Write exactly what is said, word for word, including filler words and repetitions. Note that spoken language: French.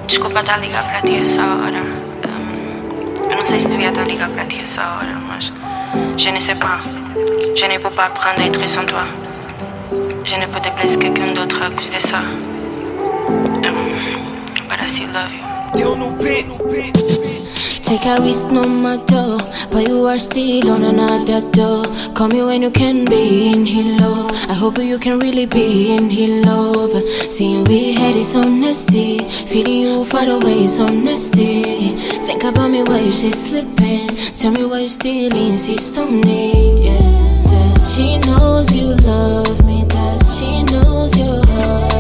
Desculpa estar a ligar para ti essa hora. Um, eu não sei se devia estar a ligar para ti essa hora, mas je ne sais pas. Je ne peux pas prendre être sans toi. Je ne peux te blesser quelqu'un d'autre à cause de ça. Um, but I still love you. Take a risk no matter, but you are still on another door. Call me when you can be in his love. I hope you can really be in his love. Seeing we had is honesty, feeling you far away is honesty. Think about me while she's sleeping. Tell me why you still insist on it. Yeah. Does she knows you love me? Does she knows your heart?